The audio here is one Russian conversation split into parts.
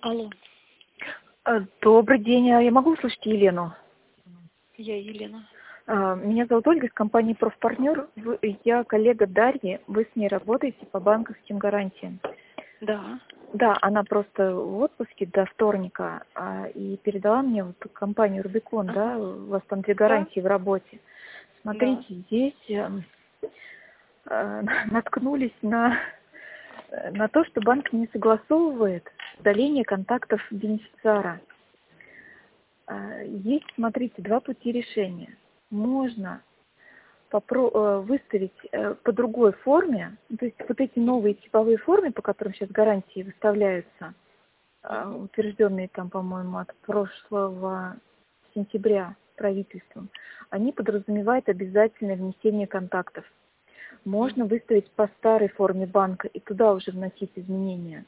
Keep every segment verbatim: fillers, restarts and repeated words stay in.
Алло, А, Добрый день, а я могу услышать Елену? я Елена. А, Меня зовут Ольга из компании «Профпартнер». Вы- Я коллега Дарьи, вы с ней работаете по банковским гарантиям. Да. Да, она просто в отпуске до вторника а, и передала мне вот компанию «Рубикон», Ага. да, у вас там две Да. гарантии в работе. Да. Смотрите, здесь эм, э, наткнулись на, э, на то, что банк не согласовывает удаление контактов бенефициара. А, Есть, смотрите, два пути решения. Можно попро- э, выставить э, по другой форме, ну, то есть вот эти новые типовые формы, по которым сейчас гарантии выставляются, э, Мгм. утвержденные там, по-моему, от прошлого сентября правительством, они подразумевают обязательное внесение контактов. Можно Мгм. выставить по старой форме банка и туда уже вносить изменения.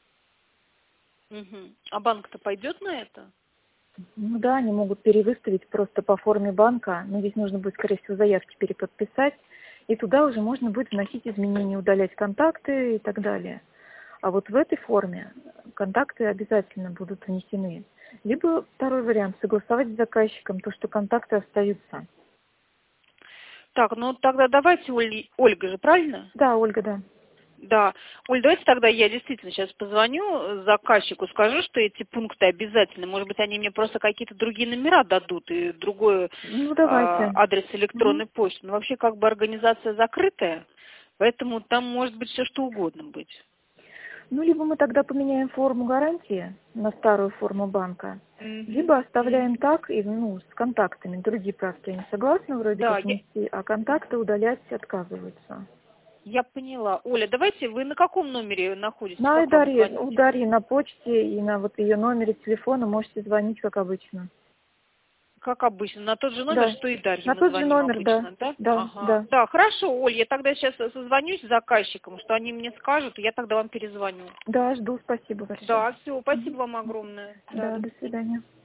Мгм. А банк-то пойдет на это? Ну да, они могут перевыставить просто по форме банка, но здесь нужно будет, скорее всего, заявки переподписать, и туда уже можно будет вносить изменения, удалять контакты и так далее. А вот в этой форме контакты обязательно будут внесены. Либо второй вариант — согласовать с заказчиком то, что контакты остаются. Так, ну тогда давайте, Оль- Ольга же, правильно? Да, Ольга, да. Да. Оль, давайте тогда я действительно сейчас позвоню э, заказчику, скажу, что эти пункты обязательны. Может быть, они мне просто какие-то другие номера дадут и другой э, Ну, давайте. адрес Мгм. электронной почты. Но вообще как бы организация закрытая, поэтому там может быть все что угодно быть. Ну, либо мы тогда поменяем форму гарантии на старую форму банка, Мгм. либо оставляем Мгм. так и, ну, с контактами. Другие правки они согласны вроде Да, как я, внести, а контакты удалять отказываются. Я поняла. Оля, давайте, вы на каком номере находитесь? На Как вам Дарье, у звонить? Дарьи на почте и на вот ее номере телефона можете звонить, как обычно. Как обычно, на тот же номер, Да, что и Дарье на мы тот же звоним номер, да, обычно, да? да, Ага. да. Да, хорошо, Оль, я тогда сейчас созвонюсь с заказчиком, что они мне скажут, и я тогда вам перезвоню. Да, жду, спасибо большое. Да, все, Мгм. спасибо вам огромное. Да, Да, до до свидания.